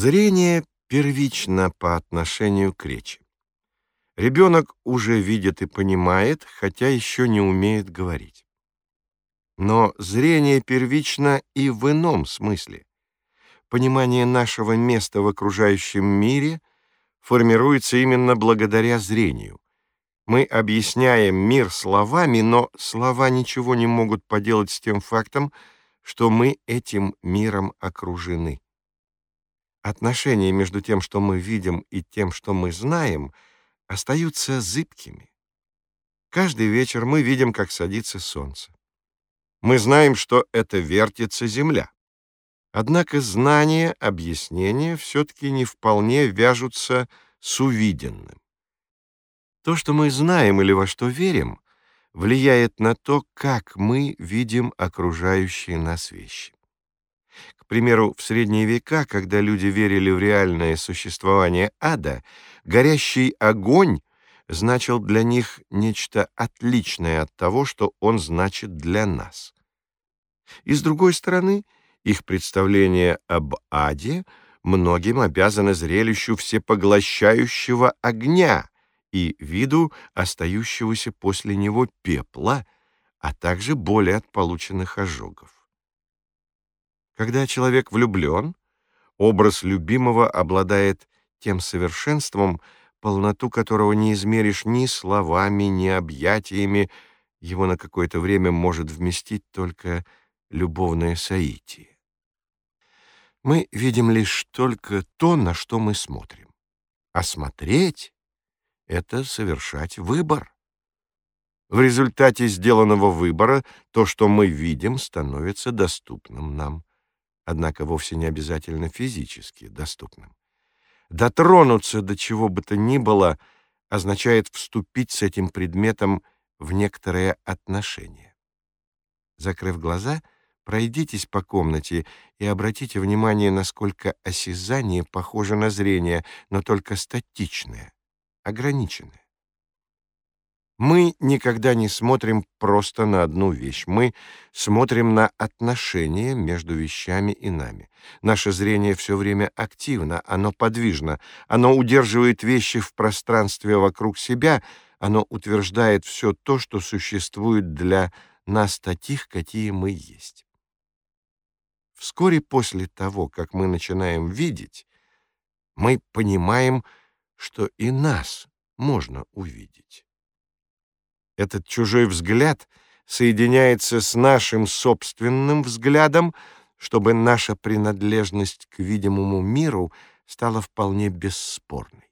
Зрение первично по отношению к речи. Ребенок уже видит и понимает, хотя еще не умеет говорить. Но зрение первично и в ином смысле. Понимание нашего места в окружающем мире формируется именно благодаря зрению. Мы объясняем мир словами, но слова ничего не могут поделать с тем фактом, что мы этим миром окружены. Отношения между тем, что мы видим, и тем, что мы знаем, остаются зыбкими. Каждый вечер мы видим, как садится солнце. Мы знаем, что это вертится Земля. Однако знание, объяснение все-таки не вполне вяжутся с увиденным. То, что мы знаем или во что верим, влияет на то, как мы видим окружающие нас вещи. К примеру, в средние века, когда люди верили в реальное существование ада, горящий огонь значил для них нечто отличное от того, что он значит для нас. И с другой стороны, их представление об аде многим обязано зрелищу всепоглощающего огня и виду остающегося после него пепла, а также боли от полученных ожогов. Когда человек влюблен, образ любимого обладает тем совершенством, полноту которого не измеришь ни словами, ни объятиями, его на какое-то время может вместить только любовное соитие. Мы видим лишь только то, на что мы смотрим. А смотреть — это совершать выбор. В результате сделанного выбора то, что мы видим, становится доступным нам. Однако вовсе не обязательно физически доступным. Дотронуться до чего бы то ни было означает вступить с этим предметом в некоторое отношение. Закрыв глаза, пройдитесь по комнате и обратите внимание, насколько осязание похоже на зрение, но только статичное, ограниченное. Мы никогда не смотрим просто на одну вещь. Мы смотрим на отношения между вещами и нами. Наше зрение все время активно, оно подвижно, оно удерживает вещи в пространстве вокруг себя, оно утверждает все то, что существует для нас таких, какие мы есть. Вскоре после того, как мы начинаем видеть, мы понимаем, что и нас можно увидеть. Этот чужой взгляд соединяется с нашим собственным взглядом, чтобы наша принадлежность к видимому миру стала вполне бесспорной.